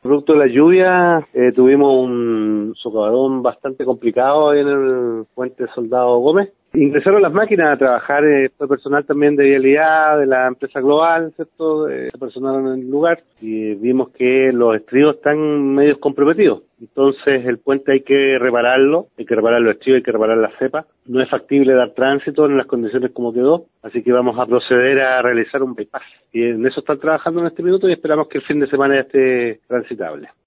Producto de la lluvia, tuvimos un socavadón bastante complicado en el puente Soldado Gómez. Ingresaron las máquinas a trabajar, fue personal también de vialidad, de la empresa global, ¿cierto? Se personaron en el lugar y vimos que los estribos están medio comprometidos. Entonces el puente hay que reparar los estribos, hay que reparar la cepa. No es factible dar tránsito en las condiciones como quedó, así que vamos a proceder a realizar un bypass. Y en eso están trabajando en este minuto y esperamos que el fin de semana ya esté transitable.